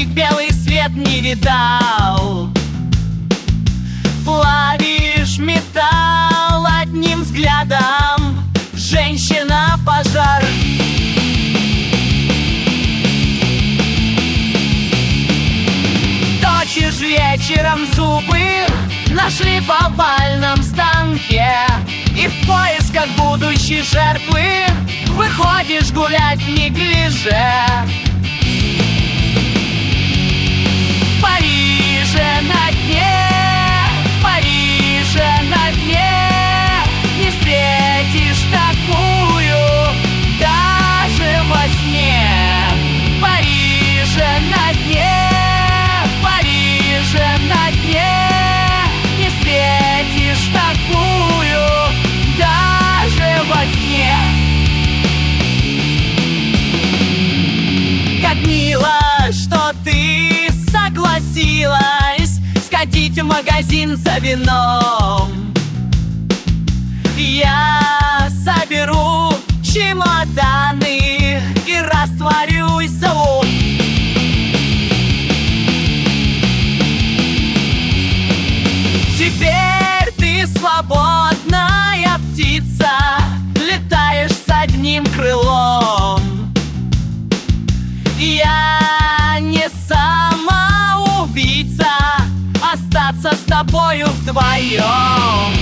Мальчик белый свет не видал. Плавишь металл одним взглядом, женщина пожар. Точишь вечером зубы, нашли в овальном станке, и в поисках будущей жертвы выходишь гулять в неглиже. В Париже на дне, в Париже на дне не встретишь такую даже во сне. В Париже на дне, в Париже на дне не встретишь такую даже во сне. Как мило, что ты согласилась сходить в магазин за вином. Я соберу чемоданы и растворюсь за углом. Теперь ты свободная птица, летаешь с одним крылом. Я не самоубийца, остаться с тобою вдвоем.